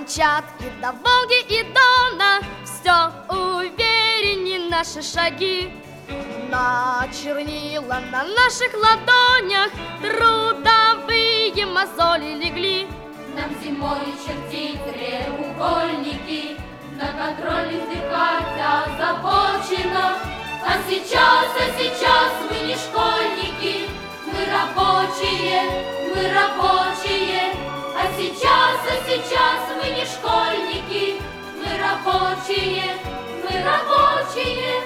Камчатки до Волги и Дона все увереннее наши шаги. На чернила на наших ладонях трудовые мозоли легли. Нам зимой чертить треугольники, на контроле вздыхать озабочено. А сейчас мы не школьники, мы рабочие, мы рабочие. А сейчас мы не школьники, мы рабочие, мы рабочие.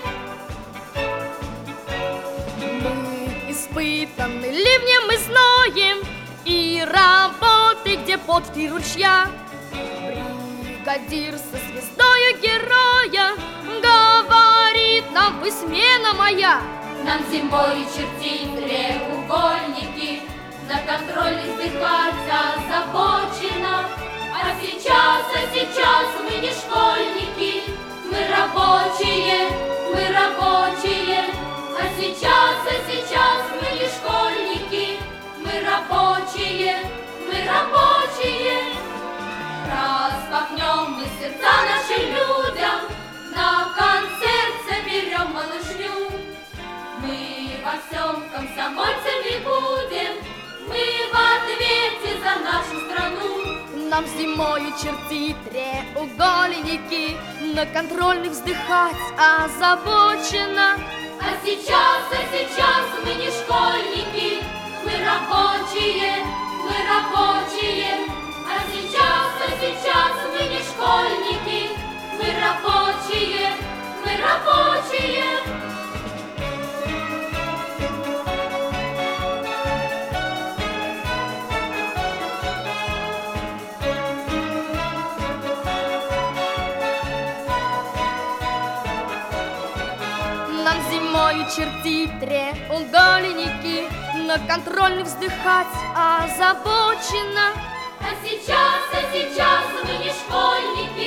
Мы испытаны ливнем и зноем, и работы, где под 3 ручья. Бригадир со звездою героя говорит нам: вы смена моя. Нам зимой чертить треугольники, на контроле вздыхать озабочено. А сейчас мы не школьники, мы рабочие, мы рабочие. А сейчас мы не школьники, мы рабочие, мы рабочие. Распахнем мы сердца нашим людям, на концерт соберем малышню. Мы во всем комсомольцами будем, мы в ответе за нашу страну. Нам зимою чертить треугольники, на контрольных вздыхать озабочено. А сейчас мы не школьники, мы рабочие, мы рабочие. А сейчас мы не школьники, мы рабочие, мы рабочие. Нам зимой чертить треугольники, на контрольных вздыхать озабочено. А сейчас мы не школьники,